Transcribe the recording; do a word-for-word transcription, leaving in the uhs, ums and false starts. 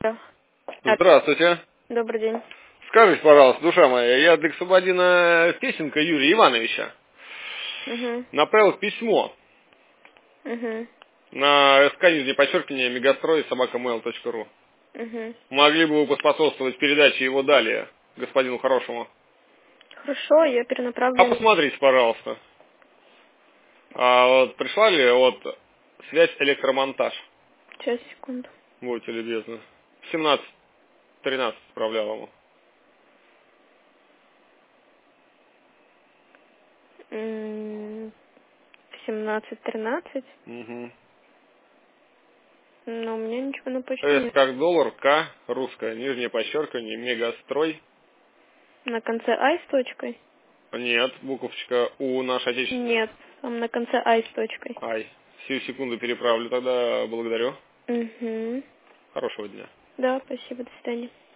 Да. А, Здравствуйте. Добрый день. Скажите, пожалуйста, душа моя, я для господина Песенка Юрия Ивановича Угу. направил письмо Угу. на ск нижнее подчеркивание мегастрой собака мэйл точка ру. Угу. Могли бы вы поспособствовать передаче его далее господину хорошему? Хорошо, я А перенаправлю. посмотрите, пожалуйста. А вот прислали вот связь электромонтаж. Сейчас, секунду. Будьте любезны. семнадцать тринадцать отправлял ему. М, семнадцать тринадцать. Угу. Но у меня ничего на почте С нет. как доллар, К, русское, нижнее подчеркивание, мегастрой. На конце ай с точкой? Нет, буковочка У, наш отечественный. Нет, там на конце ай с точкой. Ай, сию секунду переправлю, тогда благодарю. Угу. Хорошего дня. Да, спасибо, до свидания.